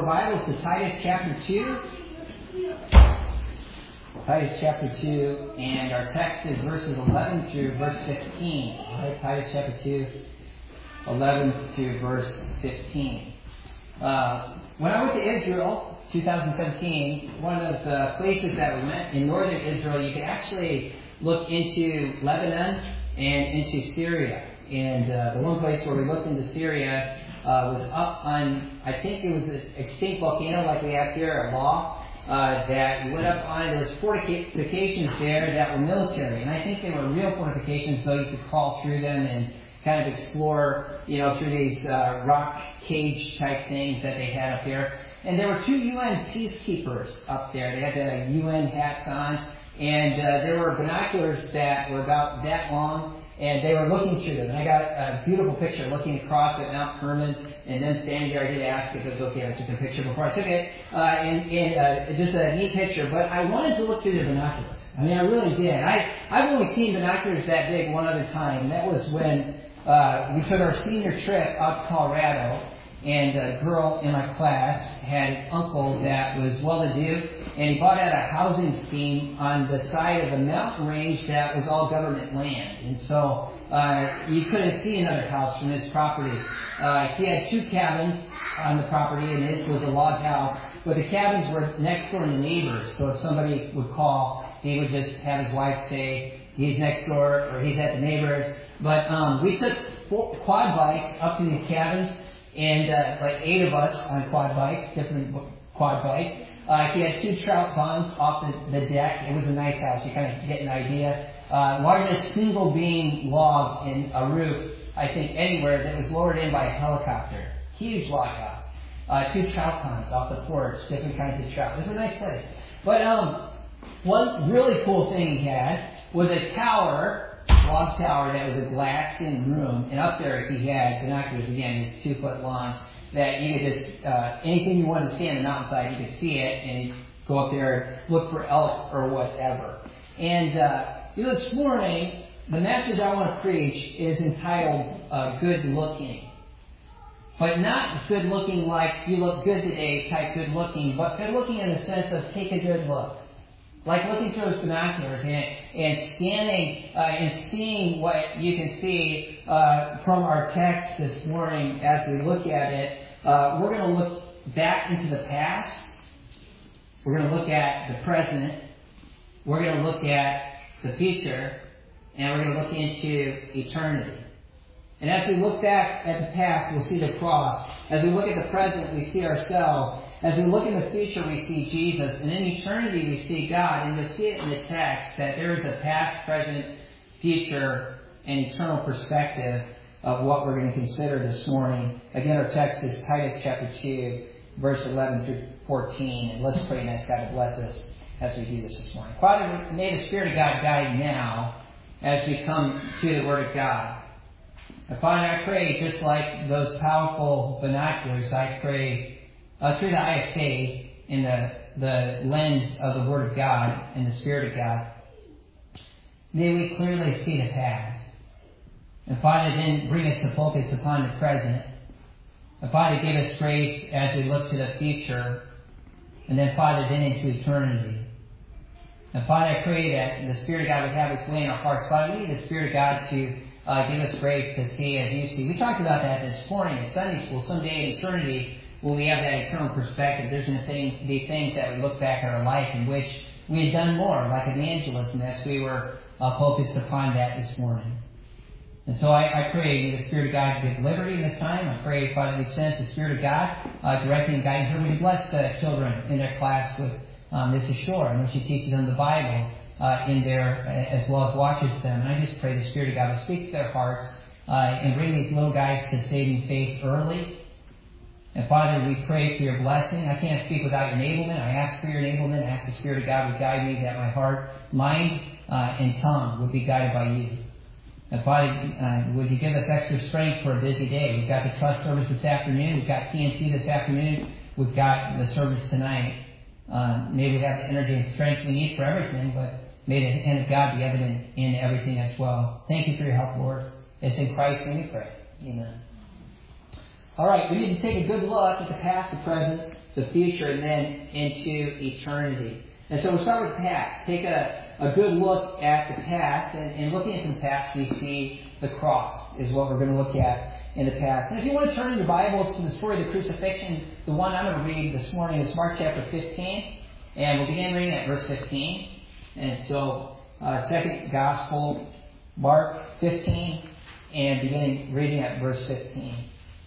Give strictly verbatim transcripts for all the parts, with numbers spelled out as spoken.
your Bibles to Titus chapter two. Titus chapter two, and our text is verses eleven through verse fifteen. All right, Titus chapter two, eleven through verse fifteen. Uh, when I went to Israel, two thousand seventeen, one of the places that we went in northern Israel, you could actually look into Lebanon and into Syria. And uh, the one place where we looked into Syria uh, was up on, I think it was an extinct volcano like we have here at Law, uh, that you went up on. There was fortifications there that were military. And I think they were real fortifications, though you could crawl through them and kind of explore, you know, through these uh, rock cage type things that they had up there. And there were two U N peacekeepers up there. They had the U N hats on. And uh, there were binoculars that were about that long. And they were looking through them. And I got a beautiful picture looking across at Mount Hermon. And then standing there, I did ask if it was okay. I took the picture before I took it. Uh, and and uh, just a neat picture. But I wanted to look through the binoculars. I mean, I really did. I, I've only seen binoculars that big one other time. And that was when uh, we took our senior trip out to Colorado. And a girl in my class had an uncle that was well-to-do, and he bought out a housing scheme on the side of a mountain range that was all government land. And so uh, you couldn't see another house from his property. Uh, he had two cabins on the property, and his was a log house. But the cabins were next door to neighbors, so if somebody would call, he would just have his wife say, he's next door, or he's at the neighbors. But um, we took four, quad bikes up to these cabins. And uh, like eight of us on quad bikes, different quad bikes. Uh, he had two trout ponds off the, the deck. It was a nice house. You kind of get an idea. Uh, largest single beam log in a roof, I think, anywhere that was lowered in by a helicopter. Huge log house. Uh, two trout ponds off the porch, different kinds of trout. It was a nice place. But um, one really cool thing he had was a tower. Log tower that was a glassed-in room, and up there he had binoculars, again, it's two foot long, that you could just, uh, anything you wanted to see on the mountainside, you could see it, and you'd go up there and look for elk or whatever. And, uh, you know, this morning, the message I want to preach is entitled, uh, Good Looking. But not good looking like you look good today type good looking, but good looking in the sense of take a good look. Like looking through those binoculars and, and scanning uh, and seeing what you can see uh, from our text this morning as we look at it. Uh, we're going to look back into the past. We're going to look at the present. We're going to look at the future. And we're going to look into eternity. And as we look back at the past, we'll see the cross. As we look at the present, we see ourselves. As we look in the future, we see Jesus. And in eternity, we see God. And you'll see it in the text that there is a past, present, future, and eternal perspective of what we're going to consider this morning. Again, our text is Titus chapter two, verse eleven through fourteen. And let's pray and ask God to bless us as we do this this morning. Father, may the Spirit of God guide now as we come to the Word of God. And Father, I pray, just like those powerful binoculars, I pray Uh, through the eye of faith, in the, the lens of the Word of God and the Spirit of God, may we clearly see the past. And Father, then bring us to focus upon the present. And Father, give us grace as we look to the future. And then Father, then into eternity. And Father, I pray that the Spirit of God would have its way in our hearts. Father, we need the Spirit of God to uh, give us grace to see as you see. We talked about that this morning in Sunday school. Someday in eternity, when we have that eternal perspective, there's going to be things that we look back at our life and wish we had done more, like evangelism, as we were uh, focused upon that this morning. And so I, I pray the Spirit of God to give liberty in this time. I pray, Father, we sense the Spirit of God uh, directing and guiding her. We bless the children in their class with um, Missus Shore. I know she teaches them the Bible uh, in there as well as watches them. And I just pray the Spirit of God will speak to their hearts uh, and bring these little guys to saving faith early. And Father, we pray for your blessing. I can't speak without your enablement. I ask for your enablement. I ask the Spirit of God would guide me, that my heart, mind, uh, and tongue would be guided by you. And Father, uh, would you give us extra strength for a busy day? We've got the trust service this afternoon. We've got T N C this afternoon. We've got the service tonight. Uh, may we have the energy and strength we need for everything, but may the hand of God be evident in everything as well. Thank you for your help, Lord. It's in Christ's name we pray. Amen. All right, we need to take a good look at the past, the present, the future, and then into eternity. And so we'll start with the past. Take a, a good look at the past. And, and looking into the past, we see the cross is what we're going to look at in the past. And if you want to turn in your Bibles to the story of the crucifixion, the one I'm going to read this morning is Mark chapter fifteen. And we'll begin reading at verse fifteen. And so, uh, second gospel, Mark fifteen, and beginning reading at verse fifteen.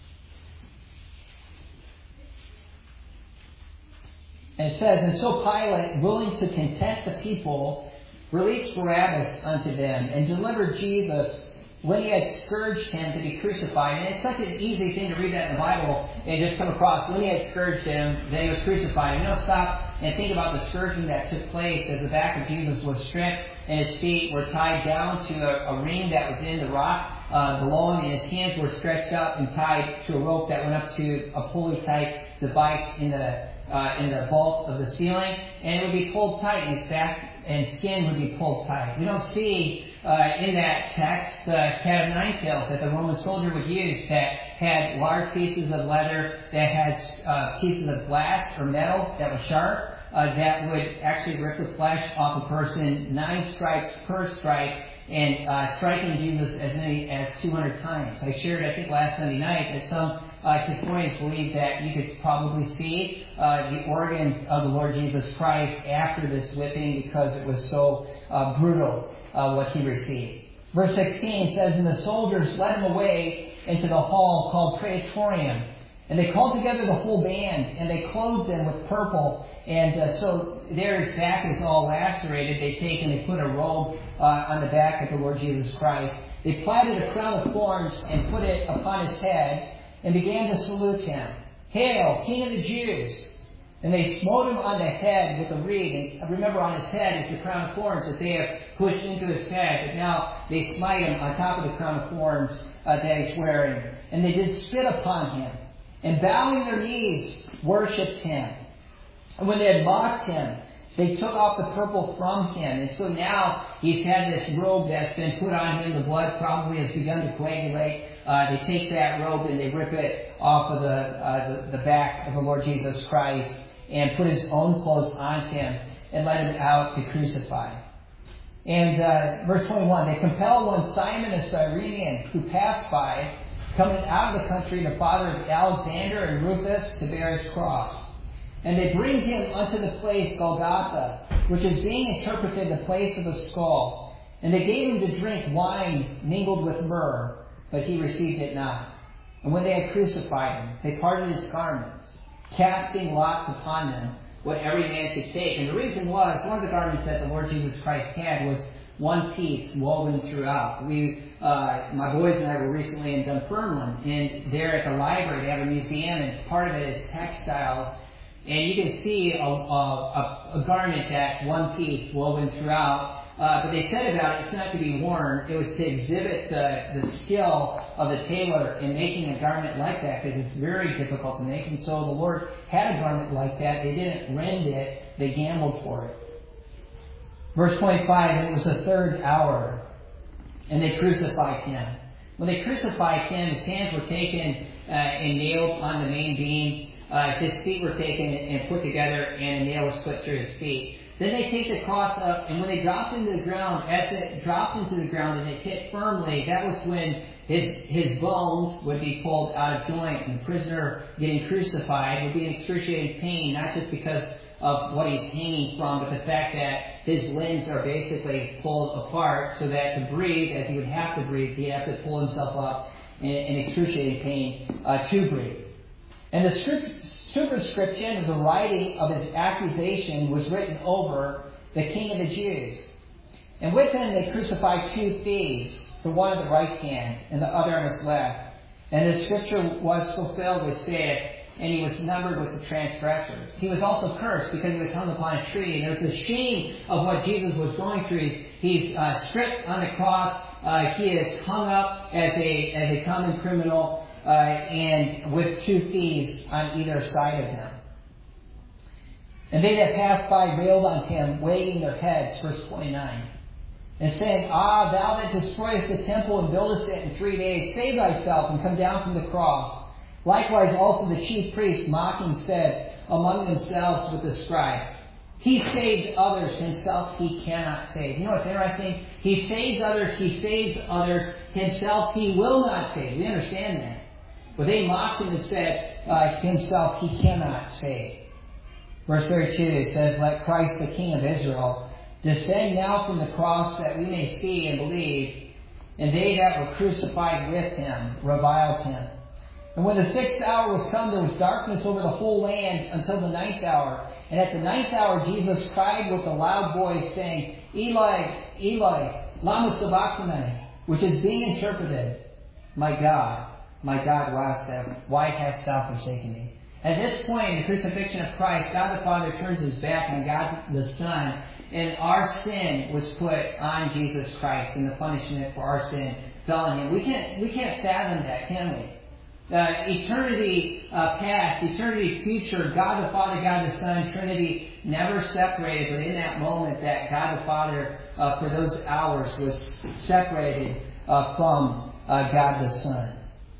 And it says, "And so Pilate, willing to content the people, released Barabbas unto them, and delivered Jesus, when he had scourged him, to be crucified." And it's such an easy thing to read that in the Bible and just come across. When he had scourged him, then he was crucified. And you know, stop and think about the scourging that took place as the back of Jesus was stripped and his feet were tied down to a, a ring that was in the rock uh, below him, and his hands were stretched up and tied to a rope that went up to a pulley type device in the uh, in the vault of the ceiling, and it would be pulled tight, and his back and skin would be pulled tight. We don't see uh, in that text the uh, cat of nine tails that the Roman soldier would use that had large pieces of leather, that had uh, pieces of glass or metal that was sharp, uh, that would actually rip the flesh off a person, nine stripes per strike, and uh, striking Jesus as many as two hundred times. I shared, I think, last Sunday night that some uh, historians believe that you could probably see uh, the organs of the Lord Jesus Christ after this whipping because it was so uh, brutal uh, what he received. Verse sixteen says, "And the soldiers led him away into the hall called Praetorium. And they called together the whole band, and they clothed them with purple." And uh, so there his back is all lacerated. They take and they put a robe uh, on the back of the Lord Jesus Christ. They platted a crown of thorns and put it upon his head and began to salute him. "Hail, King of the Jews!" And they smote him on the head with a reed. And remember, on his head is the crown of thorns that they have pushed into his head. But now they smite him on top of the crown of thorns uh, that he's wearing. And they did spit upon him, and bowing their knees, worshipped him. And when they had mocked him, they took off the purple from him. And so now he's had this robe that's been put on him. The blood probably has begun to coagulate. Uh, they take that robe and they rip it off of the, uh, the, the back of the Lord Jesus Christ and put his own clothes on him and let him out to crucify. And uh, verse twenty-one, "They compelled one Simon a Cyrenian who passed by, coming out of the country, the father of Alexander and Rufus, to bear his cross. And they bring him unto the place Golgotha, which is being interpreted the place of a skull. And they gave him to drink wine mingled with myrrh, but he received it not. And when they had crucified him, they parted his garments, casting lots upon them, what every man should take." And the reason was, one of the garments that the Lord Jesus Christ had was one piece woven throughout. We, uh, my boys and I were recently in Dunfermline, and there at the library they have a museum, and part of it is textiles. And you can see a, a, a garment that's one piece woven throughout. Uh, but they said about it, it's not to be worn. It was to exhibit the, the skill of the tailor in making a garment like that, because it's very difficult to make. And so the Lord had a garment like that. They didn't rend it. They gambled for it. Verse twenty-five, "And it was the third hour, and they crucified him. When they crucified him, his hands were taken uh, and nailed on the main beam. Uh, his feet were taken and put together, and a nail was put through his feet. Then they take the cross up, and when they dropped into the ground, as it dropped into the ground and it hit firmly, that was when his his bones would be pulled out of joint. And the prisoner getting crucified would be in excruciating pain, not just because of what he's hanging from, but the fact that his limbs are basically pulled apart, so that to breathe, as he would have to breathe, he'd have to pull himself up in, in excruciating pain uh, to breathe. And the script, superscription of the writing of his accusation was written over the King of the Jews. And with him they crucified two thieves, the one on the right hand and the other on his left. And the scripture was fulfilled, which saith, "And he was numbered with the transgressors." He was also cursed because he was hung upon a tree. And there's the shame of what Jesus was going through. He's, he's uh, stripped on the cross. Uh, he is hung up as a as a common criminal, uh, and with two thieves on either side of him. "And they that passed by railed on him, wagging their heads," verse twenty-nine, "and saying, Ah, thou that destroyest the temple and buildest it in three days, save thyself and come down from the cross. Likewise also the chief priests mocking said among themselves with the scribes, He saved others, himself he cannot save. You know what's interesting? He saves others, he saves others, himself he will not save. We understand that. But they mocked him and said, uh, himself he cannot save. Verse thirty-two, it says, Let Christ the King of Israel descend now from the cross that we may see and believe. And they that were crucified with him reviled him. And when the sixth hour was come, there was darkness over the whole land until the ninth hour. And at the ninth hour Jesus cried with a loud voice, saying, Eli, Eli, lama sabachthani, which is being interpreted, My God, my God, why hast thou, why hast thou forsaken me? At this point in the crucifixion of Christ, God the Father turns his back on God the Son, and our sin was put on Jesus Christ, and the punishment for our sin fell on him. We can't, we can't fathom that, can we? Uh, eternity uh, past, eternity future, God the Father, God the Son, Trinity never separated, but in that moment that God the Father, uh, for those hours, was separated uh, from uh, God the Son.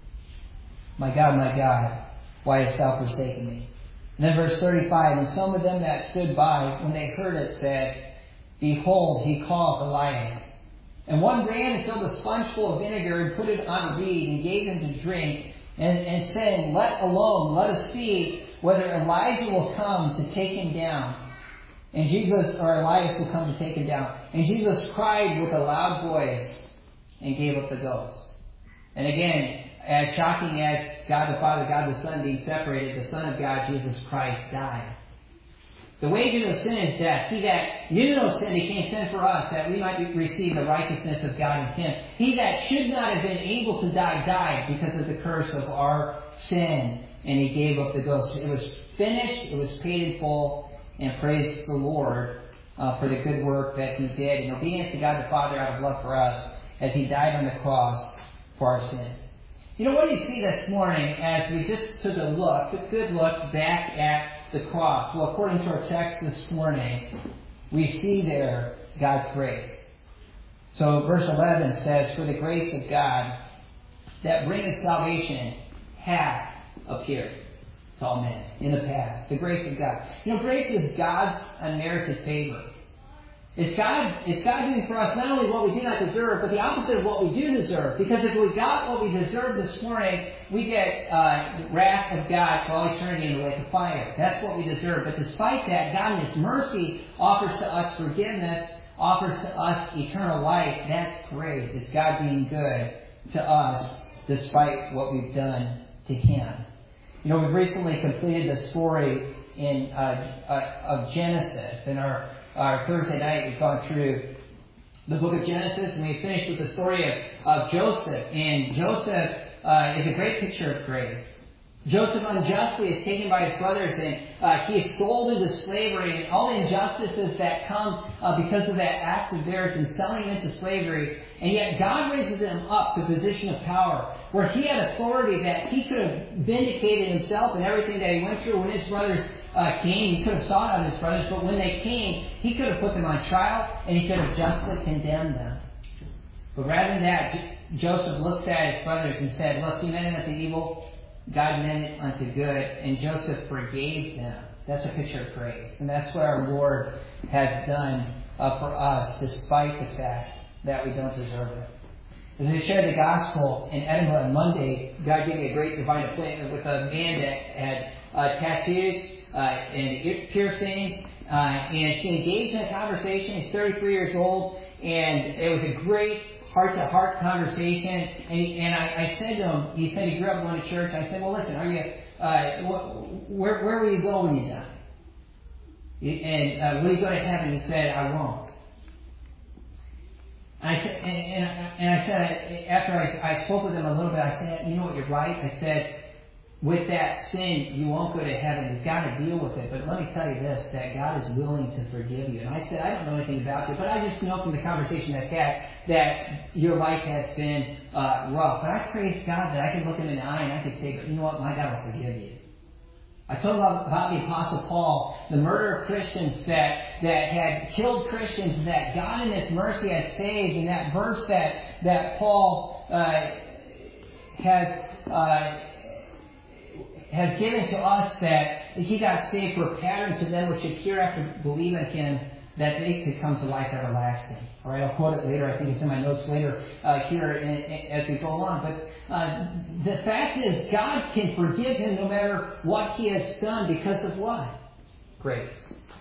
My God, my God, why hast thou forsaken me? And then verse thirty-five, And some of them that stood by, when they heard it, said, Behold, he calleth Elias. And one ran and filled a sponge full of vinegar and put it on a reed and gave him to drink, and, and saying, Let alone, let us see whether Elijah will come to take him down. And Jesus, or Elias will come to take him down. And Jesus cried with a loud voice and gave up the ghost. And again, as shocking as God the Father, God the Son being separated, the Son of God, Jesus Christ, dies. The wages of sin is death. He that knew no sin became sin for us, that we might receive the righteousness of God in him. He that should not have been able to die, died because of the curse of our sin. And he gave up the ghost. It was finished. It was paid in full. And praise the Lord uh, for the good work that he did in obedience to God the Father out of love for us as he died on the cross for our sin. You know, what do you see this morning as we just took a look, a good look back at the cross? Well, according to our text this morning, we see there God's grace. So verse eleven says, For the grace of God that bringeth salvation hath appeared to all men in the past. The grace of God. You know, grace is God's unmerited favor. It's God, it's God doing for us not only what we do not deserve, but the opposite of what we do deserve. Because if we got what we deserve this morning, we get uh, wrath of God for all eternity in the lake of fire. That's what we deserve. But despite that, God in His mercy offers to us forgiveness, offers to us eternal life. That's grace. It's God being good to us despite what we've done to Him. You know, we've recently completed the story in uh, uh, of Genesis. In our, our Thursday night, we've gone through the book of Genesis, and we finished with the story of, of Joseph. And Joseph uh, is a great picture of grace. Joseph unjustly is taken by his brothers, and uh, he is sold into slavery, and all the injustices that come uh, because of that act of theirs in selling him into slavery. And yet God raises him up to a position of power where he had authority that he could have vindicated himself and everything that he went through when his brothers uh, came. He could have sought out his brothers, but when they came, he could have put them on trial and he could have justly condemned them. But rather than that, J- Joseph looks at his brothers and said, Look, you meant it unto evil, God meant it unto good, and Joseph forgave them. That's a picture of grace. And that's what our Lord has done uh, for us, despite the fact that we don't deserve it. As I shared the gospel in Edinburgh on Monday, God gave me a great divine appointment with a man that had uh, tattoos uh, and ear piercings, uh, and he engaged in a conversation. He's thirty-three years old, and it was a great heart-to-heart conversation. And, he, and I, I said to him, he said he grew up going to church. I said, well, listen, are you, uh, wh- where, where will you go when you die? And uh, will you go to heaven? He said, I won't. And I said, and, and, and I said, after I, I spoke with him a little bit, I said, you know what, you're right. I said, with that sin, you won't go to heaven. You've got to deal with it. But let me tell you this, that God is willing to forgive you. And I said, I don't know anything about you, but I just know from the conversation I've had that your life has been uh, rough. And I praise God that I can look him in the eye and I can say, you know what, my God will forgive you. I told him about the Apostle Paul, the murder of Christians that, that had killed Christians, that God in His mercy had saved. And that verse that, that Paul uh, has... Uh, has given to us that He got saved for a pattern to them which should hereafter believe in Him, that they could come to life everlasting. All right, I'll quote it later. I think it's in my notes later uh, here in, in, as we go along. But uh, the fact is, God can forgive him no matter what he has done because of what? Grace.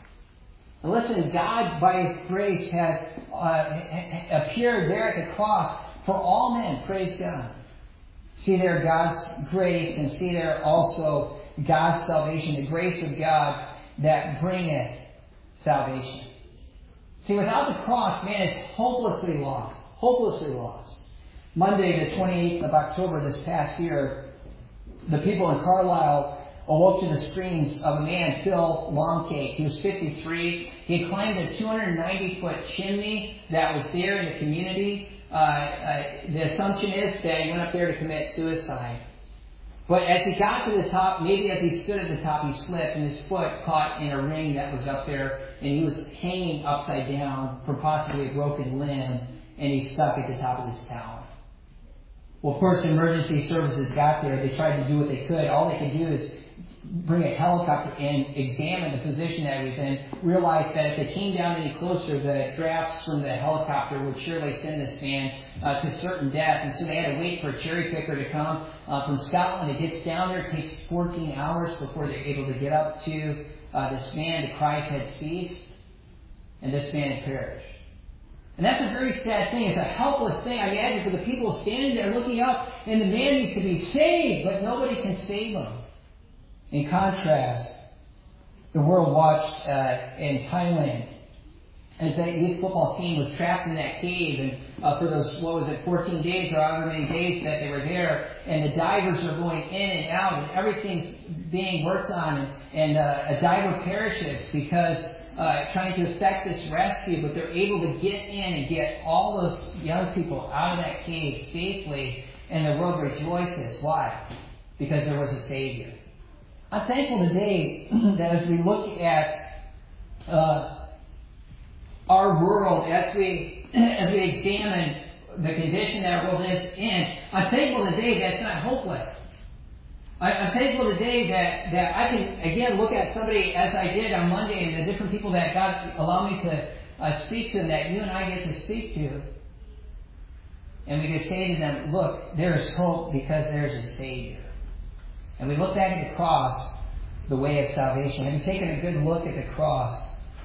And listen, God, by His grace, has uh, appeared there at the cross for all men. Praise God. See there God's grace, and see there also God's salvation, the grace of God that bringeth salvation. See, without the cross, man is hopelessly lost. Hopelessly lost. Monday, the twenty-eighth of October this past year, the people in Carlisle awoke to the screams of a man, Phil Longcake. He was fifty-three. He had climbed a two hundred ninety foot chimney that was there in the community. Uh, uh, the assumption is that he went up there to commit suicide. But as he got to the top, maybe as he stood at the top, he slipped and his foot caught in a ring that was up there, and he was hanging upside down from possibly a broken limb, and he stuck at the top of this tower. Well, of course, emergency services got there. They tried to do what they could. All they could do is bring a helicopter and examine the position that he was in, realize that if they came down any closer, the drafts from the helicopter would surely send this man uh, to certain death. And so they had to wait for a cherry picker to come uh, from Scotland. It gets down there. It takes fourteen hours before they're able to get up to uh, this man. The cries had ceased, and this man had perished. And that's a very sad thing. It's a helpless thing. I imagine for the people standing there looking up, and the man needs to be saved, but nobody can save him. In contrast, the world watched uh, in Thailand as that youth football team was trapped in that cave, and uh, for those, what was it, fourteen days or however many days that they were there, and the divers are going in and out, and everything's being worked on, and, and uh, a diver perishes because uh, trying to effect this rescue, but they're able to get in and get all those young people out of that cave safely, and the world rejoices. Why? Because there was a Savior. I'm thankful today that as we look at uh, our world, as we as we examine the condition that our world is in, I'm thankful today that it's not hopeless. I, I'm thankful today that, that I can, again, look at somebody as I did on Monday and the different people that God allowed me to uh, speak to, that you and I get to speak to. And we can say to them, look, there is hope because there's a Savior. And we look back at the cross, the way of salvation. Have you taken a good look at the cross?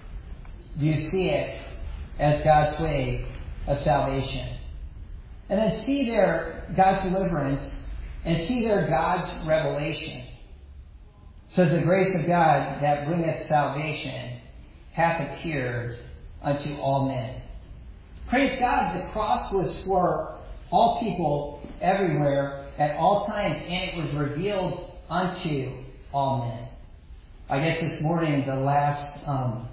Do you see it as God's way of salvation? And then see there God's deliverance, and see there God's revelation. So the grace of God that bringeth salvation hath appeared unto all men. Praise God, the cross was for all people everywhere at all times, and it was revealed unto all men. I guess this morning the last um,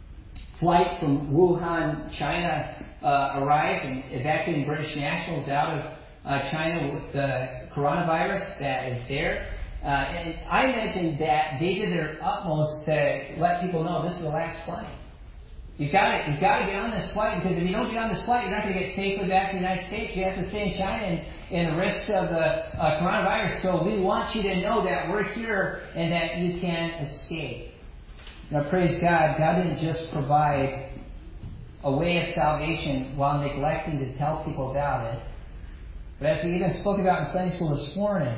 flight from Wuhan, China uh, arrived, and evacuating British nationals out of uh, China with the coronavirus that is there. Uh, and I imagine that they did their utmost to let people know this is the last flight. You've got to, you've got to get on this flight, because if you don't get on this flight, you're not going to get safely back to the United States. You have to stay in China and, and the risk of the uh, coronavirus. So we want you to know that we're here and that you can escape. Now, praise God, God didn't just provide a way of salvation while neglecting to tell people about it. But as we even spoke about in Sunday school this morning,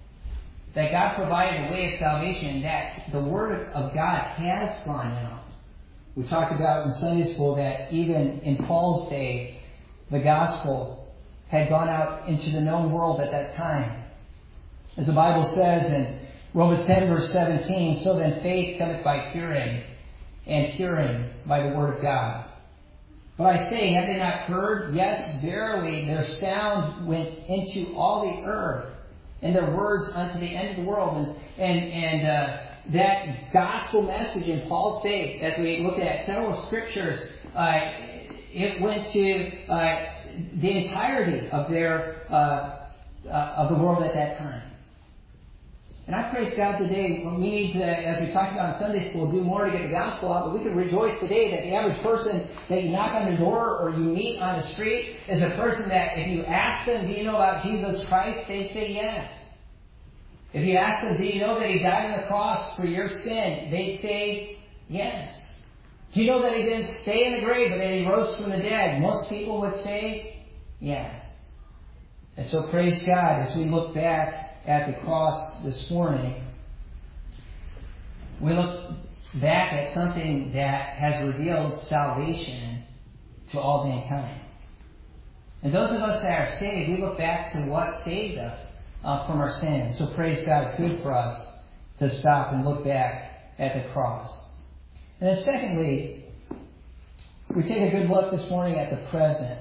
that God provided a way of salvation, that the Word of God has gone out. We talked about in Sunday school that even in Paul's day, the gospel had gone out into the known world at that time. As the Bible says in Romans ten, verse seventeen, so then faith cometh by hearing, and hearing by the word of God. But I say, have they not heard? Yes, verily, their sound went into all the earth, and their words unto the end of the world. And, and, and, uh, that gospel message in Paul's day, as we look at several scriptures, uh, it went to uh, the entirety of their uh, uh, of the world at that time. And I praise God today. We need to, as we talked about in Sunday school, do more to get the gospel out. But we can rejoice today that the average person that you knock on the door or you meet on the street is a person that if you ask them, do you know about Jesus Christ? They'd say yes. If you ask them, do you know that He died on the cross for your sin? They'd say, yes. Do you know that He didn't stay in the grave, but that He rose from the dead? Most people would say, yes. And so praise God, as we look back at the cross this morning, we look back at something that has revealed salvation to all mankind. And those of us that are saved, we look back to what saved us uh, from our sin. So praise God, it's good for us to stop and look back at the cross. And then secondly, we take a good look this morning at the present.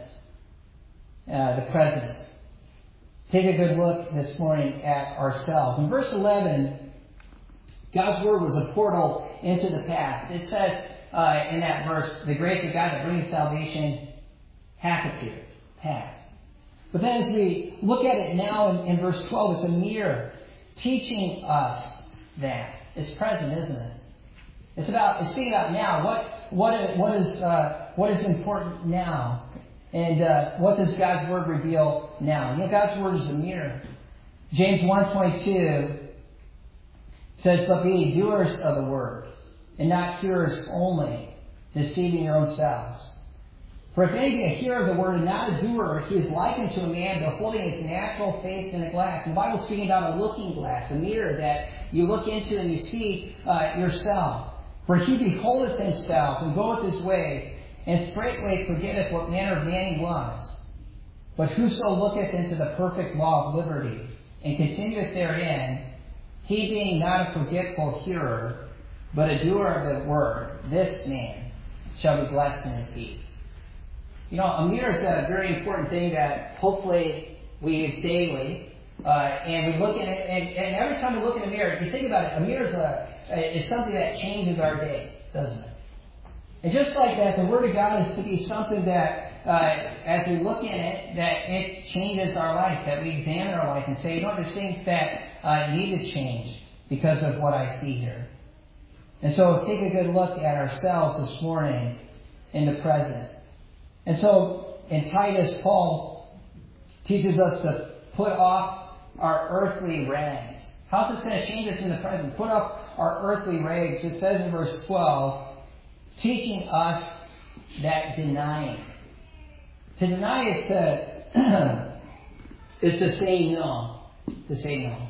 Uh, the present. Take a good look this morning at ourselves. In verse eleven, God's Word was a portal into the past. It says uh, in that verse, the grace of God that brings salvation hath appeared. Past. But then as we look at it now in, in verse twelve, it's a mirror teaching us that. It's present, isn't it? It's about, it's speaking about now. What, what, what is, uh, what is important now? And, uh, what does God's Word reveal now? You know, God's Word is a mirror. James one twenty-two says, but be doers of the Word, and not hearers only, deceiving your own selves. For if any be a hearer of the Word and not a doer, he is likened to a man beholding his natural face in a glass. And the Bible is speaking about a looking glass, a mirror that you look into and you see uh, yourself. For he beholdeth himself and goeth his way, and straightway forgetteth what manner of man he was. But whoso looketh into the perfect law of liberty, and continueth therein, he being not a forgetful hearer, but a doer of the word, this man shall be blessed in his deed. You know, a mirror is a very important thing that hopefully we use daily. Uh, and we look at it, and, and every time we look in a mirror, if you think about it, a mirror is, a, is something that changes our day, doesn't it? And just like that, the Word of God is to be something that, uh, as we look in it, that it changes our life, that we examine our life and say, you know, there's things that uh, need to change because of what I see here. And so take a good look at ourselves this morning in the present. And so in Titus, Paul teaches us to put off our earthly rags. How's this going to change us in the present? Put off our earthly rags. It says in verse twelve, teaching us that denying. To deny is to, is to say no. To say no.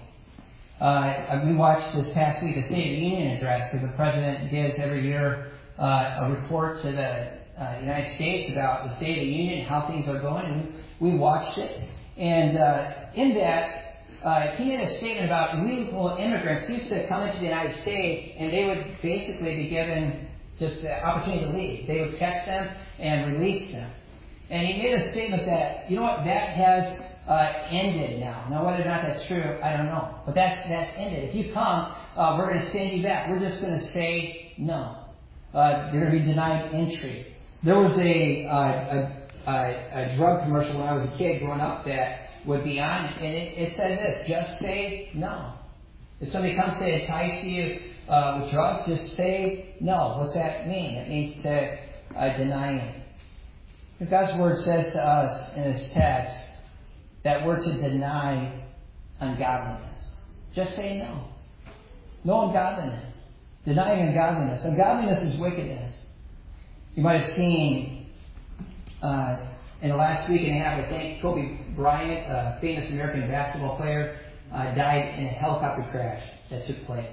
Uh, we watched this past week a State of the Union address that the President gives every year, uh, a report to the uh, United States about the State of the Union, how things are going, and we, we watched it. And uh, in that, uh, he made a statement about illegal immigrants used to come into the United States, and they would basically be given just the opportunity to leave. They would catch them and release them. And he made a statement that, you know what, that has uh, ended now. Now, whether or not that's true, I don't know. But that's that's ended. If you come, uh, we're going to stand you back. We're just going to say no. Uh, you're going to be denied entry. There was a, uh, a, a, a drug commercial when I was a kid growing up that would be on, and it, it said this, just say no. If somebody comes to entice you uh, with drugs, just say no. What's that mean? It means to uh, deny it. God's Word says to us in this text that we're to deny ungodliness. Just say no. No ungodliness. Denying ungodliness. Ungodliness is wickedness. You might have seen uh, in the last week and a half, I think, Kobe Bryant, a famous American basketball player, uh, died in a helicopter crash that took place.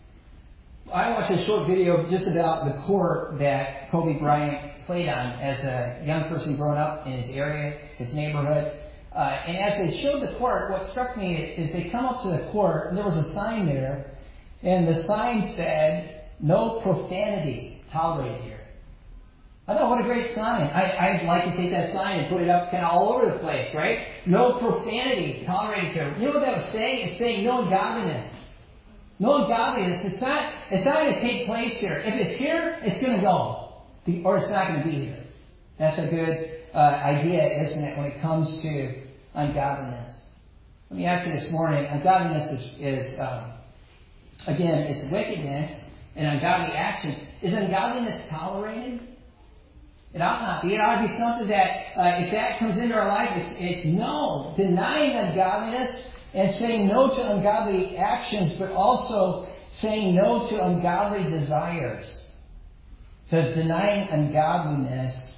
I watched a short video just about the court that Kobe Bryant played on as a young person growing up in his area, his neighborhood. Uh, and as they showed the court, what struck me is they come up to the court, and there was a sign there, and the sign said, no profanity tolerated here. I thought, what a great sign. I, I'd like to take that sign and put it up kind of all over the place, right? No profanity tolerated here. You know what that was saying? It's saying no ungodliness. No ungodliness. It's not, it's not going to take place here. If it's here, it's going to go. Or it's not going to be here. That's a good uh, idea, isn't it, when it comes to ungodliness. Let me ask you this morning, ungodliness is, is um, again, it's wickedness and ungodly action. Is ungodliness tolerated? It ought not be. It ought to be something that, uh, if that comes into our life, it's, it's no. Denying ungodliness and saying no to ungodly actions, but also saying no to ungodly desires. It says denying ungodliness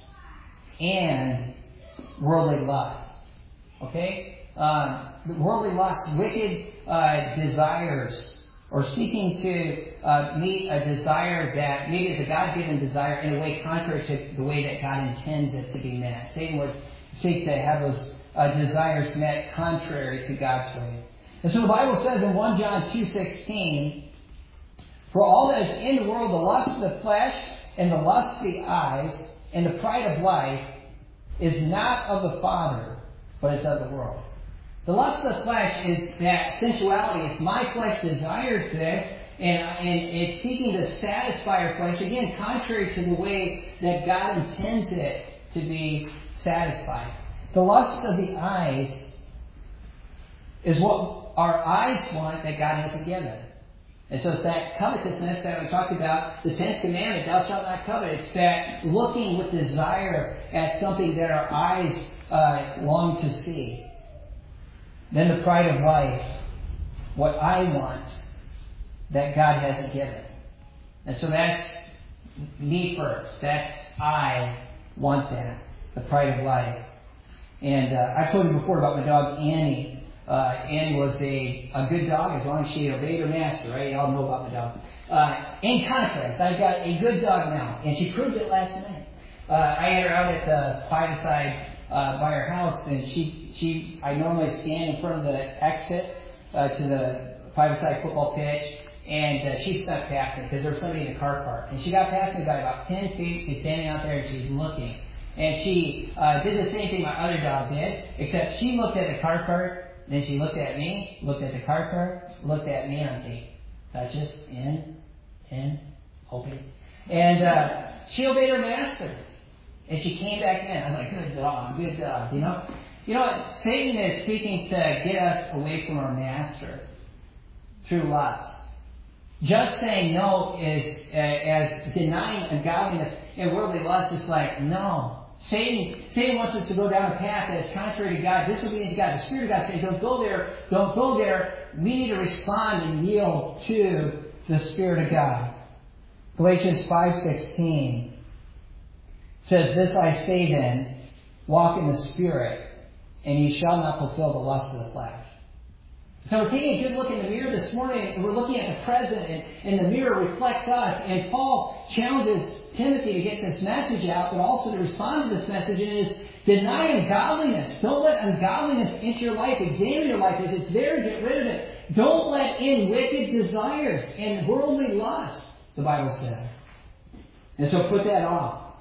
and worldly lust. Okay? Um, worldly lust, wicked uh, desires, or seeking to uh, meet a desire that maybe is a God-given desire in a way contrary to the way that God intends it to be met. Satan would seek to have those uh, desires met contrary to God's way. And so the Bible says in First John two sixteen, for all that is in the world, the lust of the flesh and the lust of the eyes and the pride of life is not of the Father, but is of the world. The lust of the flesh is that sensuality. It's my flesh desires this, and, and it's seeking to satisfy our flesh, again, contrary to the way that God intends it to be satisfied. The lust of the eyes is what our eyes want that God hasn't given. And so it's that covetousness that we talked about, the tenth commandment, thou shalt not covet. It's that looking with desire at something that our eyes uh, long to see. Then the pride of life, what I want that God hasn't given. And so that's me first. That's I want that, the pride of life. And uh, I've told you before about my dog Annie. Uh, Annie was a, a good dog as long as she obeyed her master, right? You all know about my dog. Uh, in contrast, I've got a good dog now, and she proved it last night. Uh, I had her out at the five-a-side uh, by her house, and she, she, I normally stand in front of the exit uh, to the five-a-side football pitch, and uh, she snuck past me because there was somebody in the car park. And she got past me by about ten feet. She's standing out there, and she's looking. And she uh, did the same thing my other dog did, except she looked at the car cart. Then she looked at me, looked at the car cart, looked at me, and she touches, in, in, open. And uh, she obeyed her master. And she came back in. I was like, good dog, good dog, you know. You know what? Satan is seeking to get us away from our master through lust. Just saying no is uh, as denying ungodliness and worldly lust is like, no. Satan, Satan wants us to go down a path that is contrary to God, disobedient to God. The Spirit of God says, don't go there, don't go there. We need to respond and yield to the Spirit of God. Galatians five sixteen says, this I say then, walk in the Spirit, and ye shall not fulfill the lust of the flesh. So we're taking a good look in the mirror this morning, and we're looking at the present, and, and the mirror reflects us. And Paul challenges Timothy to get this message out, but also to respond to this message, and it is deny ungodliness. Don't let ungodliness into your life. Examine your life. If it's there, get rid of it. Don't let in wicked desires and worldly lust, the Bible says. And so put that off.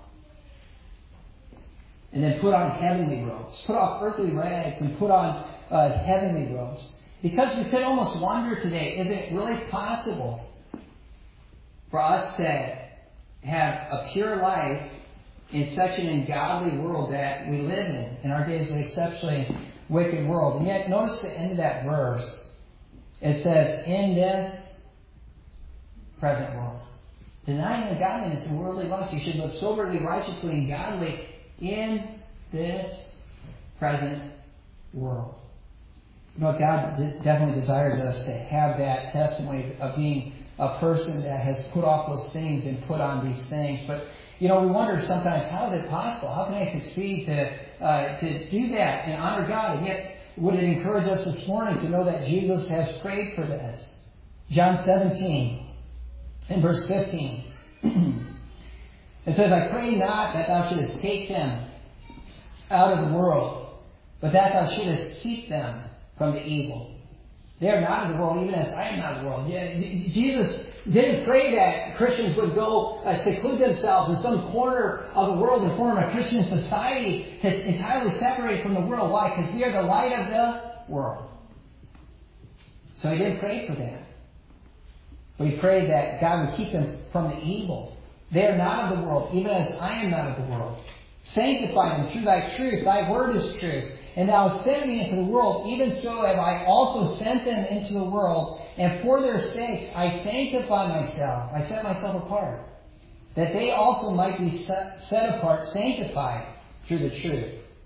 And then put on heavenly robes. Put off earthly rags and put on uh, heavenly robes. Because we could almost wonder today, is it really possible for us to have a pure life in such an ungodly world that we live in? In our days, an exceptionally wicked world. And yet, notice the end of that verse. It says, in this present world. Denying ungodliness and worldly lust, you should live soberly, righteously, and godly in this present world. You know, God definitely desires us to have that testimony of being a person that has put off those things and put on these things. But, you know, we wonder sometimes, how is it possible? How can I succeed to uh, to do that and honor God? And yet, would it encourage us this morning to know that Jesus has prayed for this? John seventeen, in verse fifteen. It says, I pray not that thou shouldest take them out of the world, but that thou shouldest keep them from the evil. They are not of the world, even as I am not of the world. Yeah, Jesus didn't pray that Christians would go uh, seclude themselves in some corner of the world and form a Christian society to entirely separate from the world. Why? Because we are the light of the world. So he didn't pray for that. But he prayed that God would keep them from the evil. They are not of the world, even as I am not of the world. Sanctify them through thy truth. Thy word is truth. And thou hast sent me into the world, even so have I also sent them into the world. And for their sakes I sanctify myself. I set myself apart. That they also might be set, set apart, sanctified through the truth.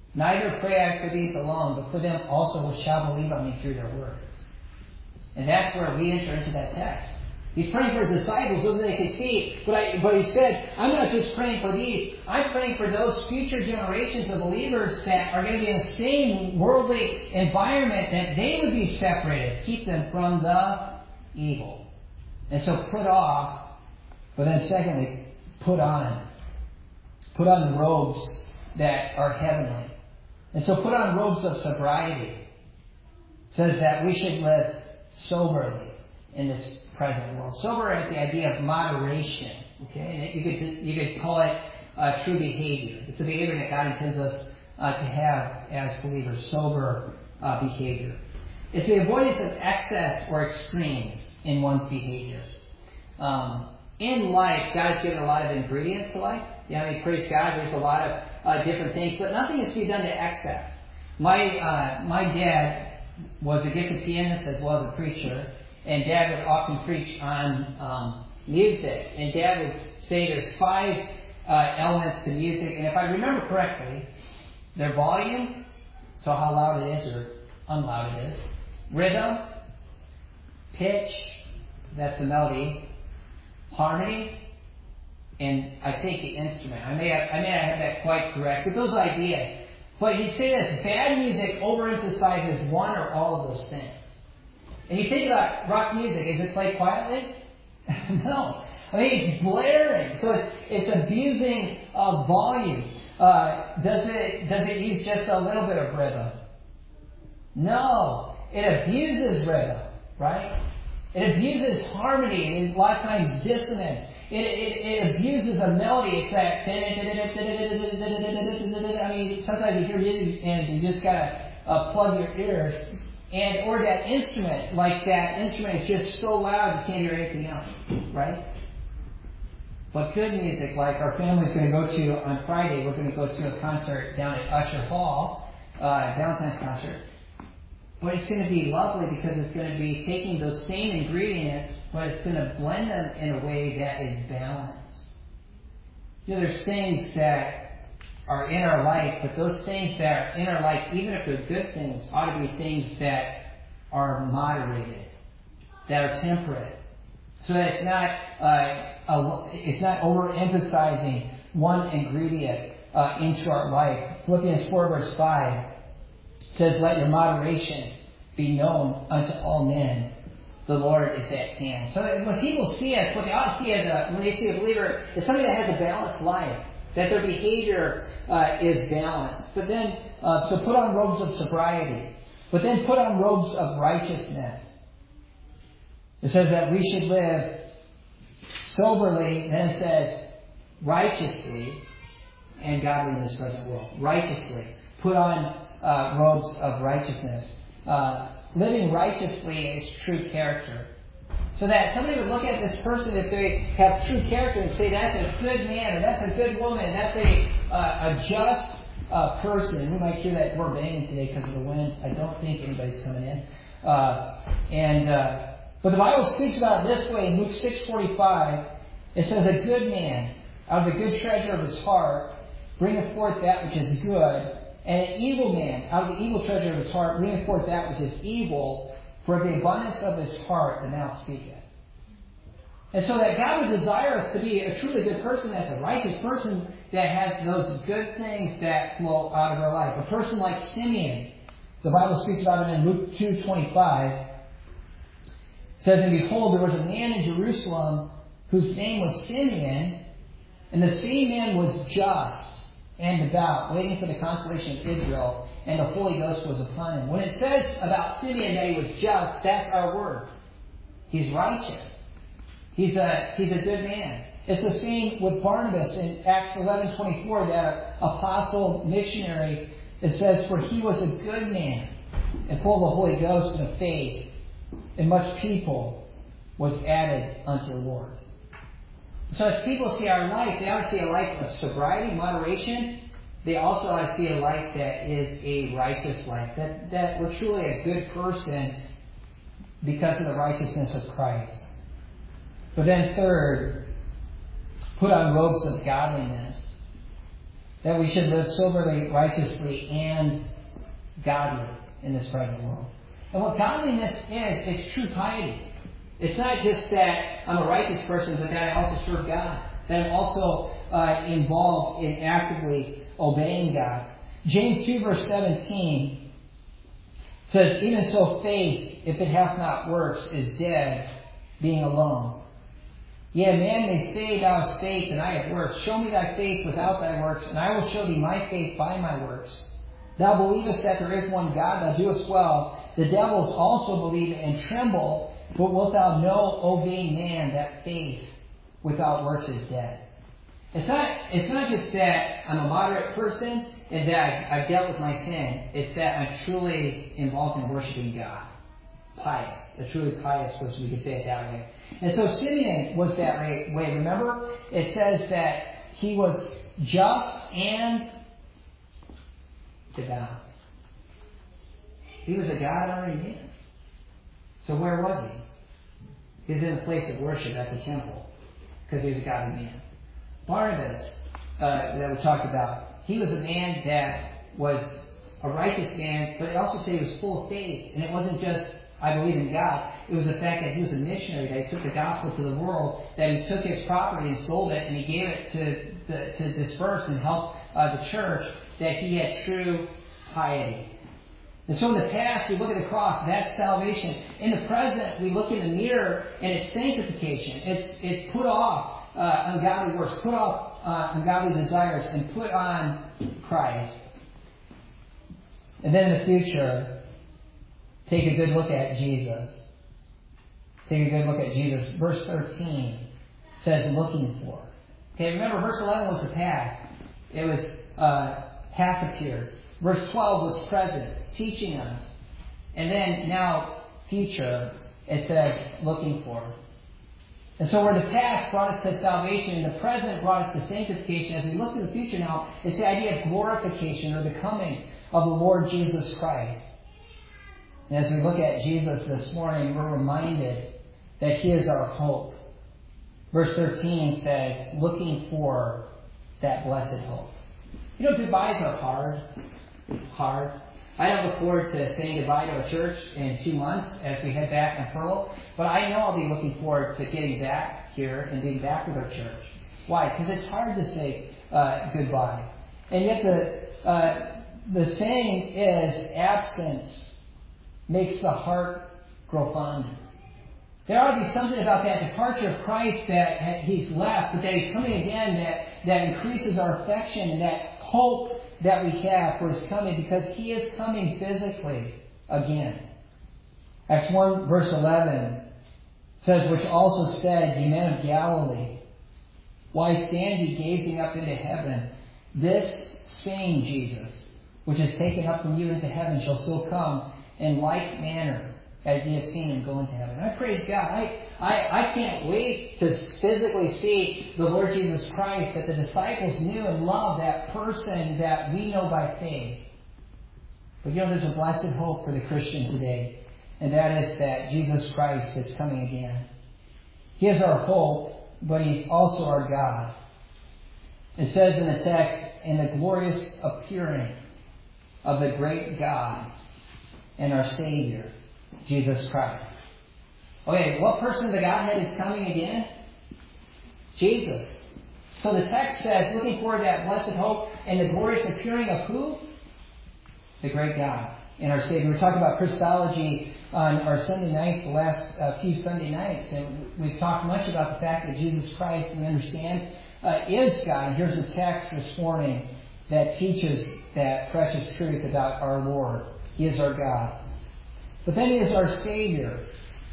Neither pray I for these alone, but for them also which shall believe on me through their words. And that's where we enter into that text. He's praying for his disciples so that they can see. But, I, but he said, I'm not just praying for these. I'm praying for those future generations of believers that are going to be in the same worldly environment, that they would be separated. Keep them from the evil. And so put off, but then secondly, put on. Put on robes that are heavenly. And so put on robes of sobriety. It says that we should live soberly in this present world. Sober is the idea of moderation. Okay, you could you could call it uh, true behavior. It's a behavior that God intends us uh, to have as believers. Sober uh, behavior. It's the avoidance of excess or extremes in one's behavior. Um, in life, God has given a lot of ingredients to life. Yeah, I mean, praise God. There's a lot of uh, different things, but nothing is to be done to excess. My uh, my dad was a gifted pianist as well as a preacher. And Dad would often preach on um, music. And Dad would say there's five uh, elements to music. And if I remember correctly, their volume, so how loud it is or unloud it is, rhythm, pitch, that's the melody, harmony, and I think the instrument. I may have, I may not have that quite correct, but those ideas. But he'd say this, bad music overemphasizes one or all of those things. And you think about rock music, is it played quietly? No. I mean, it's blaring. So it's it's abusing uh, volume. Uh, does it does it use just a little bit of rhythm? No. It abuses rhythm, right? It abuses harmony and a lot of times dissonance. It, it, it abuses a melody. It's that. I mean, sometimes you hear music and you just gotta uh, plug your ears. And or that instrument, like that instrument is just so loud you can't hear anything else, right? But good music, like our family's going to go to on Friday, we're going to go to a concert down at Usher Hall, uh, Valentine's concert. But it's going to be lovely because it's going to be taking those same ingredients, but it's going to blend them in a way that is balanced. You know, there's things that are in our life, but those things that are in our life, even if they're good things, ought to be things that are moderated, that are temperate, so that it's not uh, a, it's not overemphasizing one ingredient uh, into our life. Philippians four verse five says, "Let your moderation be known unto all men. The Lord is at hand." So that when people see us, what they ought to see as a when they see a believer is somebody that has a balanced life. That their behavior uh, is balanced. But then, uh, so put on robes of sobriety. But then put on robes of righteousness. It says that we should live soberly. Then it says righteously and godly in this present world. Righteously. Put on uh, robes of righteousness. Uh, living righteously is true character. So that somebody would look at this person, if they have true character, and say, that's a good man, or that's a good woman, that's a uh, a just uh, person. We might hear that word banging today because of the wind. I don't think anybody's coming in. Uh, and uh, But the Bible speaks about it this way in Luke six forty-five. It says, a good man, out of the good treasure of his heart, bringeth forth that which is good. And an evil man, out of the evil treasure of his heart, bringeth forth that which is evil. For the abundance of his heart, the mouth speaketh. And so that God would desire us to be a truly good person, that's a righteous person that has those good things that flow out of our life. A person like Simeon, the Bible speaks about him in Luke two twenty-five. It says, and behold, there was a man in Jerusalem whose name was Simeon, and the same man was just and devout, waiting for the consolation of Israel, and the Holy Ghost was upon him. When it says about Simeon that he was just, that's our word. He's righteous. He's a he's a good man. It's the same with Barnabas in Acts eleven twenty-four, that apostle missionary. It says, for he was a good man and full of the Holy Ghost and of faith, and much people was added unto the Lord. So as people see our life, they ought to see a life of sobriety, moderation. They also ought to see a life that is a righteous life. That, that we're truly a good person because of the righteousness of Christ. But then third, put on robes of godliness. that we should live soberly, righteously, and godly in this present world. And what godliness is, is true piety. It's not just that I'm a righteous person, but that I also serve God. That I'm also uh, involved in actively obeying God. James two verse seventeen says, even so faith, if it hath not works, is dead, being alone. Yea, man may say, thou hast faith, and I have works. Show me thy faith without thy works, and I will show thee my faith by my works. Thou believest that there is one God, thou doest well. The devils also believe and tremble, but wilt thou know, O vain man, that faith without works is dead. It's not, it's not just that I'm a moderate person and that I've, I've dealt with my sin. It's that I'm truly involved in worshiping God. Pious. A truly pious person, we could say it that way. And so Simeon was that way. Remember, it says that he was just and devout. He was a God-honoring man. So where was he? He was in the place of worship at the temple because he was a godly man. Barnabas, uh, that we talked about, he was a man that was a righteous man, but it also said he was full of faith. And it wasn't just, I believe in God. It was the fact that he was a missionary, that he took the gospel to the world, that he took his property and sold it, and he gave it to the, to disperse and help uh, the church, that he had true piety. And so in the past, we look at the cross, that's salvation. In the present, we look in the mirror, and it's sanctification. It's it's put off uh, ungodly works, put off uh, ungodly desires, and put on Christ. And then in the future, take a good look at Jesus. Take a good look at Jesus. Verse thirteen says, looking for. Okay, remember, verse eleven was the past. It was uh, hath appeared. Verse twelve was present, teaching us. And then now, future, it says, looking for. And so where the past brought us to salvation and the present brought us to sanctification, as we look to the future now, it's the idea of glorification or the coming of the Lord Jesus Christ. And as we look at Jesus this morning, we're reminded that He is our hope. Verse thirteen says, looking for that blessed hope. You know, goodbyes are hard. Hard. I don't look forward to saying goodbye to a church in two months as we head back on Pearl, but I know I'll be looking forward to getting back here and being back with our church. Why? Because it's hard to say uh, goodbye. And yet the uh, the saying is, absence makes the heart grow fonder. There ought to be something about that departure of Christ that He's left, but that He's coming again that, that increases our affection and that hope that we have for His coming, because He is coming physically again. Acts one verse eleven says, which also said, ye men of Galilee, why stand ye gazing up into heaven? This same Jesus, which is taken up from you into heaven, shall so come in like manner as ye have seen Him go into heaven. I praise God. I, I, I can't wait to physically see the Lord Jesus Christ that the disciples knew and loved, that person that we know by faith. But you know, there's a blessed hope for the Christian today, and that is that Jesus Christ is coming again. He is our hope, but He's also our God. It says in the text, in the glorious appearing of the great God and our Savior, Jesus Christ. Okay, what person of the Godhead is coming again? Jesus. So the text says, looking forward to that blessed hope and the glorious appearing of who? The great God and our Savior. We talked about Christology on our Sunday nights, the last uh, few Sunday nights, and we've talked much about the fact that Jesus Christ, we understand, uh, is God. And here's a text this morning that teaches that precious truth about our Lord. He is our God. But then He is our Savior.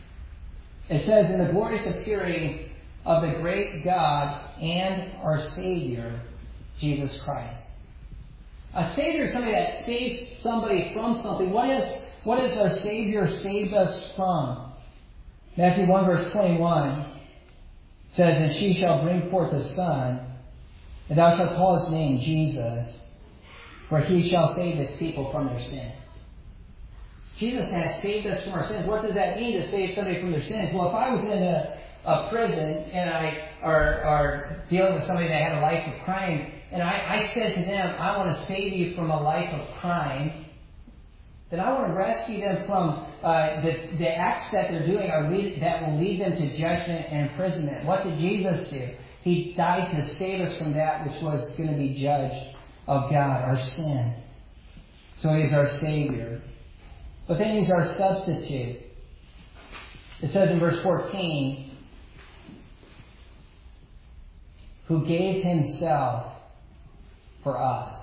It says, in the glorious appearing of the great God and our Savior, Jesus Christ. A Savior is somebody that saves somebody from something. What is, what is our Savior saved us from? Matthew one verse twenty-one says, and she shall bring forth a son, and thou shalt call his name Jesus, for he shall save his people from their sins. Jesus has saved us from our sins. What does that mean, to save somebody from their sins? Well, if I was in a, a prison and I are, are dealing with somebody that had a life of crime, and I, I said to them, I want to save you from a life of crime, then I want to rescue them from uh, the, the acts that they're doing are lead, that will lead them to judgment and imprisonment. What did Jesus do? He died to save us from that which was going to be judged of God, our sin. So He's our Savior. But then He's our substitute. It says in verse fourteen, who gave Himself for us.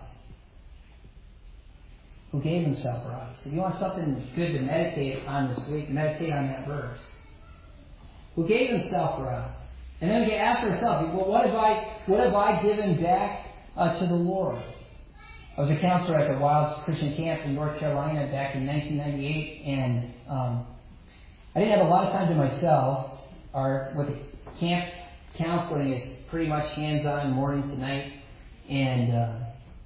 Who gave Himself for us. If you want something good to meditate on this week, meditate on that verse. Who gave Himself for us. And then we can ask ourselves, well, what have I, what have I given back uh, to the Lord? I was a counselor at the Wilds Christian Camp in North Carolina back in nineteen ninety-eight, and um, I didn't have a lot of time to myself. Our with the camp counseling is pretty much hands-on, morning to night, and uh,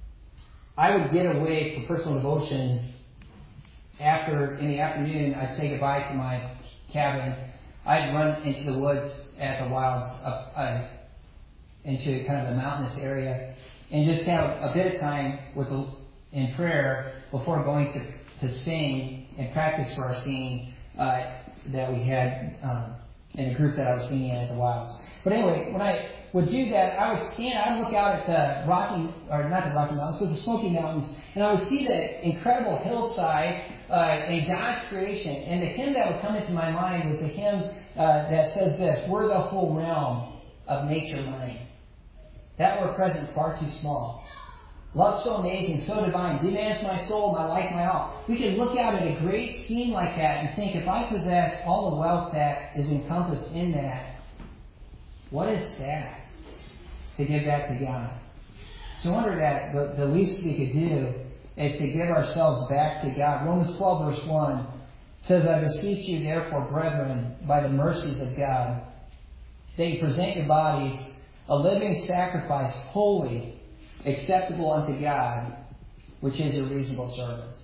I would get away for personal devotions after in the afternoon. I'd say goodbye to my cabin. I'd run into the woods at the Wilds, up uh, into kind of the mountainous area, and just have a bit of time with the, in prayer before going to, to sing and practice for our singing uh, that we had um, in a group that I was singing at the Wilds. But anyway, when I would do that, I would stand, I would look out at the Rocky, or not the Rocky Mountains, but the Smoky Mountains, and I would see the incredible hillside uh, and God's creation. And the hymn that would come into my mind was the hymn uh, that says this, "We're the whole realm of nature mine. That were present far too small. Love so amazing, so divine, demands my soul, my life, my all." We can look out at a great scheme like that and think, if I possess all the wealth that is encompassed in that, what is that to give back to God? So I wonder that the, the least we could do is to give ourselves back to God. Romans twelve verse one says, "I beseech you therefore, brethren, by the mercies of God, that you present your bodies a living sacrifice, holy, acceptable unto God, which is your reasonable service."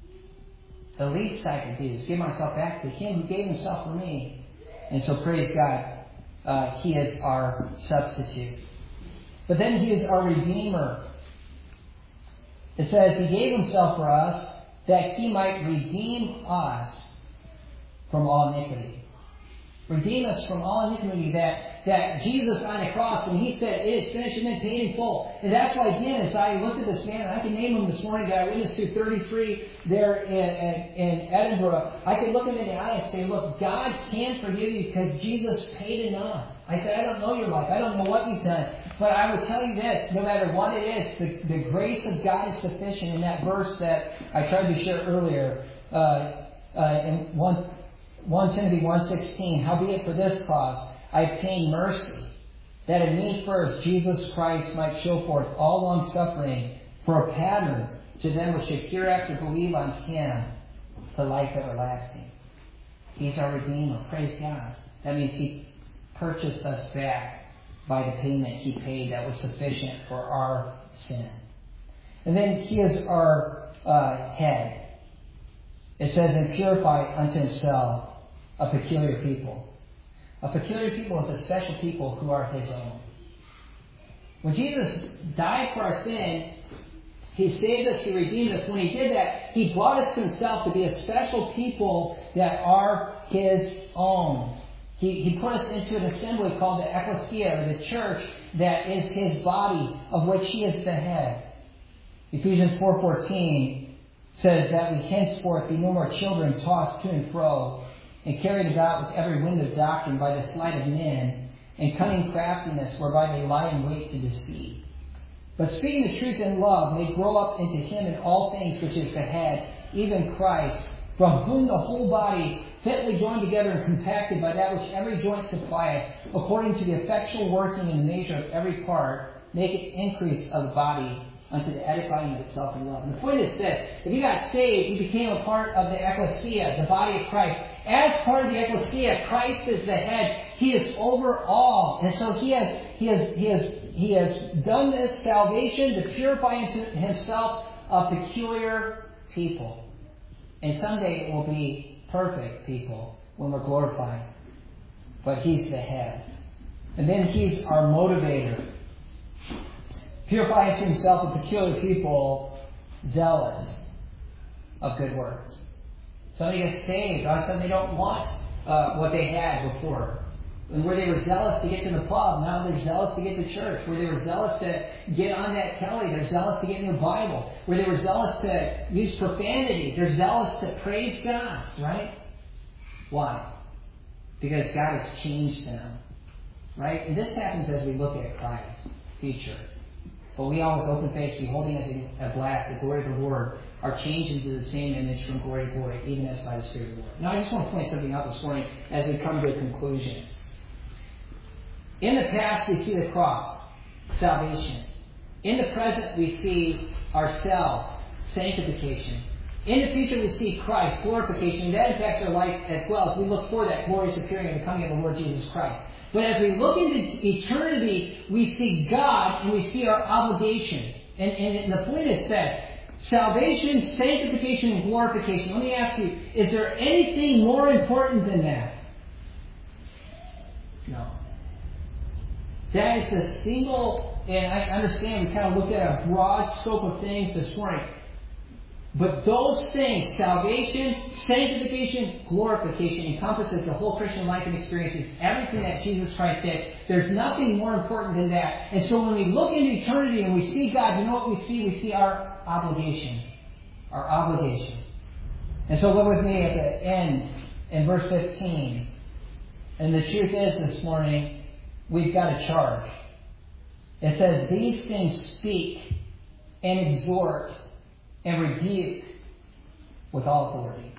The least I could do is give myself back to Him who gave Himself for me. And so praise God, uh, He is our substitute. But then He is our Redeemer. It says He gave Himself for us that He might redeem us from all iniquity. Redeem us from all iniquity, that, that Jesus on the cross, when He said, "It is finished," and then paid in full. And that's why, again, as I looked at this man, and I can name him this morning that I witnessed to thirty-three there in, in, in Edinburgh, I could look him in the eye and say, look, God can forgive you because Jesus paid enough. I said, I don't know your life. I don't know what you've done. But I would tell you this, no matter what it is, the, the grace of God is sufficient. In that verse that I tried to share earlier, uh, uh, in one First Timothy one sixteen, "Howbeit for this cause I obtained mercy, that in me first Jesus Christ might show forth all long suffering for a pattern to them which should hereafter believe on Him to life everlasting." He's our Redeemer. Praise God. That means He purchased us back by the payment He paid that was sufficient for our sin. And then He is our uh, head. It says, "And purify unto Himself a peculiar people." A peculiar people is a special people who are His own. When Jesus died for our sin, He saved us, He redeemed us. When He did that, He brought us to Himself to be a special people that are His own. He, he put us into an assembly called the ecclesia, or the church, that is His body, of which He is the head. Ephesians four fourteen says that we henceforth be no more children tossed to and fro, and carried about with every wind of doctrine by the sleight of men, and cunning craftiness whereby they lie in wait to deceive. But speaking the truth in love, may grow up into Him in all things which is the head, even Christ, from whom the whole body, fitly joined together and compacted by that which every joint supplieth, according to the effectual working and measure of every part, make it increase of the body unto the edifying of itself in love. And the point is this: if you got saved, you became a part of the ecclesia, the body of Christ. As part of the ecclesia, Christ is the head. He is over all. And so He has He has He has He has done this salvation to purify into Himself a peculiar people. And someday it will be perfect people when we're glorified. but He's the head. And then He's our motivator. Purify unto Himself a peculiar people, zealous of good works. Somebody gets saved. All of a sudden they don't want uh, what they had before. And where they were zealous to get to the pub, now they're zealous to get to church. Where they were zealous to get on that telly, they're zealous to get in the Bible. Where they were zealous to use profanity, they're zealous to praise God, right? Why? Because God has changed them, right? And this happens as we look at Christ's future. But we all, with open face, beholding as in a glass the glory of the Lord, are changed into the same image from glory to glory, even as by the Spirit of the Lord. Now, I just want to point something out this morning as we come to a conclusion. In the past, we see the cross, salvation. In the present, we see ourselves, sanctification. In the future, we see Christ, glorification. That impacts our life as well as we look for that glorious appearing and the coming of the Lord Jesus Christ. But as we look into eternity, we see God and we see our obligation. And, and the point is this: salvation, sanctification, and glorification. Let me ask you, is there anything more important than that? No. That is the single, and I understand we kind of looked at a broad scope of things this morning. But those things, salvation, sanctification, glorification, encompasses the whole Christian life and experiences, everything that Jesus Christ did. There's nothing more important than that. And so when we look into eternity and we see God, you know what we see? We see our obligation. Our obligation. And so look with me at the end in verse fifteen. And the truth is this morning, we've got a charge. It says, these things speak and exhort and rebuke with all authority.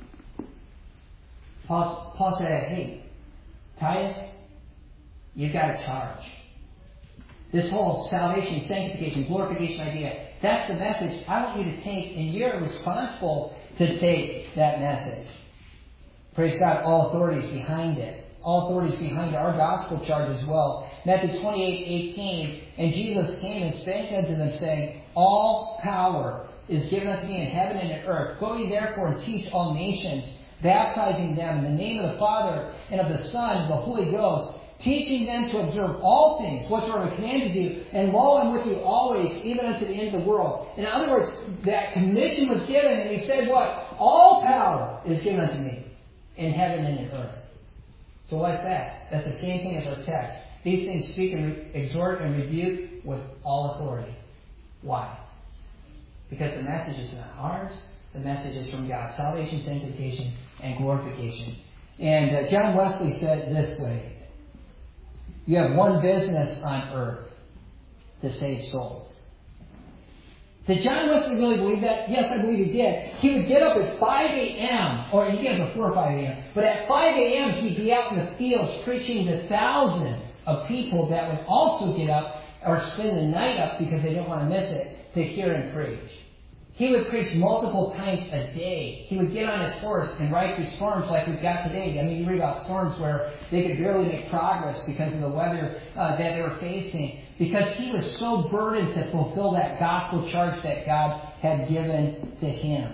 Paul, Paul said, hey, Titus, you've got a charge. This whole salvation, sanctification, glorification idea, that's the message I want you to take, and you're responsible to take that message. Praise God, all authorities behind it. All authorities behind our gospel charge as well. Matthew twenty-eight eighteen, and Jesus came and spake unto them, saying, all power is given unto me in heaven and in earth. Go ye therefore and teach all nations, baptizing them in the name of the Father and of the Son and of the Holy Ghost, teaching them to observe all things whatsoever I commanded you, and lo, I'm with you always, even unto the end of the world. In other words, that commission was given, and he said what? All power is given unto me in heaven and in earth. So what's that? That's the same thing as our text. These things speak and re- exhort and rebuke with all authority. Why? Because the message is not ours. The message is from God. Salvation, sanctification, and glorification. And uh, John Wesley said it this way: you have one business on earth, to save souls. Did John Wesley really believe that? Yes, I believe he did. He would get up at five a.m., or he get up before five a.m., but at five a.m. he'd be out in the fields preaching to thousands of people that would also get up or spend the night up because they didn't want to miss it to hear him preach. He would preach multiple times a day. He would get on his horse and ride through storms like we've got today. I mean, you read about storms where they could barely make progress because of the weather uh, that they were facing. Because he was so burdened to fulfill that gospel charge that God had given to him.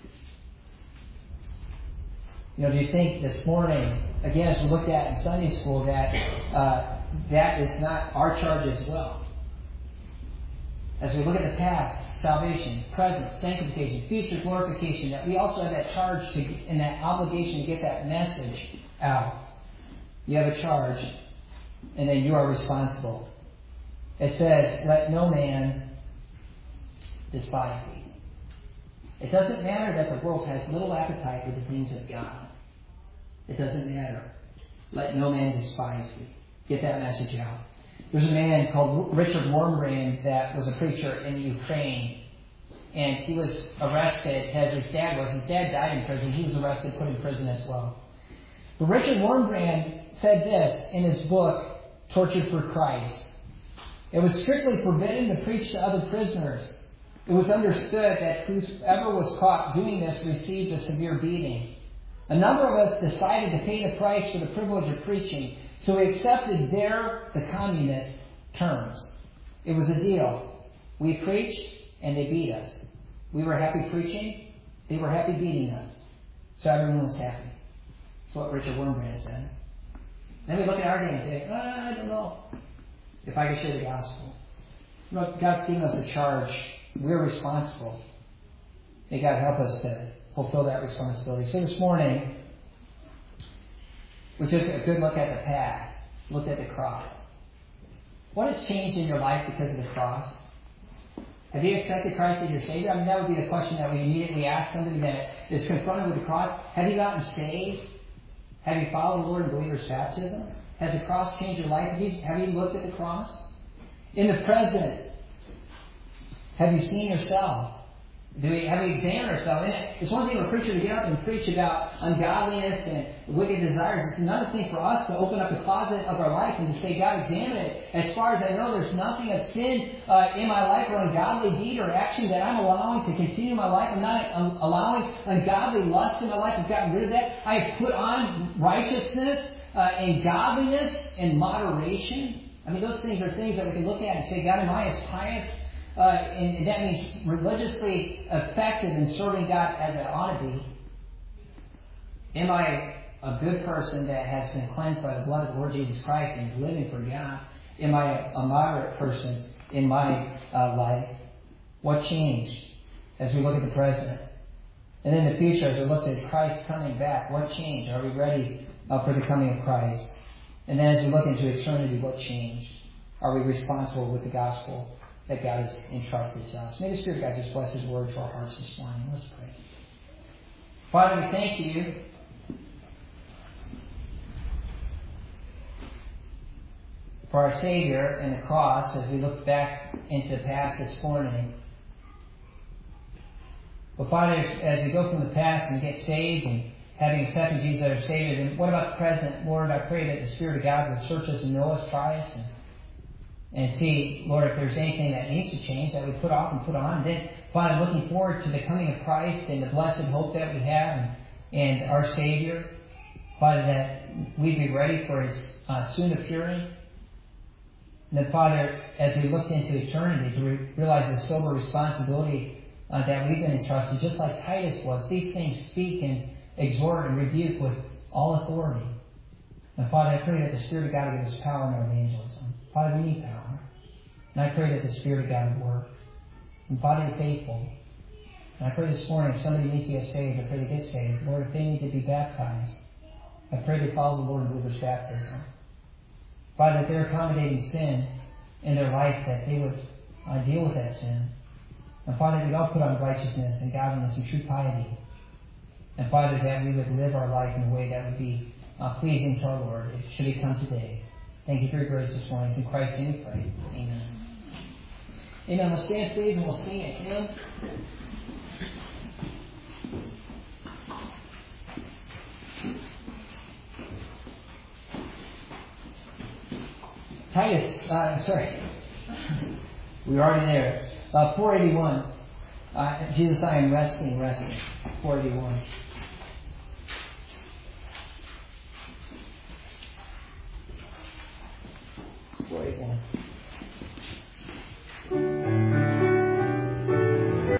You know, do you think this morning, again, as we looked at in Sunday school, that uh, that is not our charge as well? As we look at the past, salvation, present, sanctification, future glorification, that we also have that charge to, and that obligation to get that message out. You have a charge, and then you are responsible. It says, let no man despise thee. It doesn't matter that the world has little appetite for the things of God. It doesn't matter. Let no man despise thee. Get that message out. There's a man called Richard Wormbrand that was a preacher in Ukraine. And he was arrested, as his dad was. His dad died in prison. He was arrested, put in prison as well. But Richard Wormbrand said this in his book, Tortured for Christ. It was strictly forbidden to preach to other prisoners. It was understood that whoever was caught doing this received a severe beating. A number of us decided to pay the price for the privilege of preaching, so we accepted their, the communist, terms. It was a deal. We preached, and they beat us. We were happy preaching, they were happy beating us. So everyone was happy. That's what Richard Wormbrand said. Then we look at our day and think, oh, I don't know if I can share the gospel. Look, God's given us a charge. We're responsible. May God help us to fulfill that responsibility. So this morning, we took a good look at the past, looked at the cross. What has changed in your life because of the cross? Have you accepted Christ as your Savior? I mean, that would be the question that we immediately ask somebody that is confronted with the cross. Have you gotten saved? Have you followed the Lord in believer's baptism? Has the cross changed your life? Have you, have you looked at the cross? In the present, have you seen yourself? Do we, have we examined ourselves in it? It's one thing for a preacher to get up and preach about ungodliness and wicked desires. It's another thing for us to open up the closet of our life and to say, God, examine it. As far as I know, there's nothing of sin uh, in my life or ungodly deed or action that I'm allowing to continue my life. I'm not um, allowing ungodly lust in my life. I've gotten rid of that. I have put on righteousness uh, and godliness and moderation. I mean, those things are things that we can look at and say, God, am I as pious? Uh, and, and that means religiously effective in serving God as I ought to be. Am I a good person that has been cleansed by the blood of the Lord Jesus Christ and is living for God? Am I a, a moderate person in my uh, life? What changed as we look at the present? And in the future, as we look at Christ coming back, what changed? Are we ready uh, for the coming of Christ? And then as we look into eternity, what changed? Are we responsible with the gospel that God has entrusted to us? May the Spirit of God just bless His word to our hearts this morning. Let's pray. Father, we thank you for our Savior and the cross as we look back into the past this morning. But Father, as we go from the past and get saved and having accepted Jesus as our Savior, then what about the present? Lord, I pray that the Spirit of God would search us and know us, try us, and And see, Lord, if there's anything that needs to change, that we put off and put on. And then, Father, looking forward to the coming of Christ and the blessed hope that we have and, and our Savior. Father, that we'd be ready for His uh, soon appearing. And then, Father, as we look into eternity, to re- realize the sober responsibility uh, that we've been entrusted, just like Titus was. These things speak and exhort and rebuke with all authority. And Father, I pray that the Spirit of God will give us power in our evangelism. Father, we need power. And I pray that the Spirit of God would work. And Father, you're faithful. And I pray this morning, if somebody needs to get saved, I pray they get saved. Lord, if they need to be baptized, I pray they follow the Lord in believer's baptism. Father, if they're accommodating sin in their life, that they would uh, deal with that sin. And Father, we'd all put on righteousness and godliness and true piety. And Father, that we would live our life in a way that would be uh, pleasing to our Lord, if should He come today. Thank you for your grace this morning. It's in Christ's name we pray. Amen. Amen. Let's stand, please, and we'll sing a hymn. Titus, uh, sorry. We were already there. Uh, four eighty-one. Uh, Jesus, I am resting, resting. four eighty-one. four eighty-one.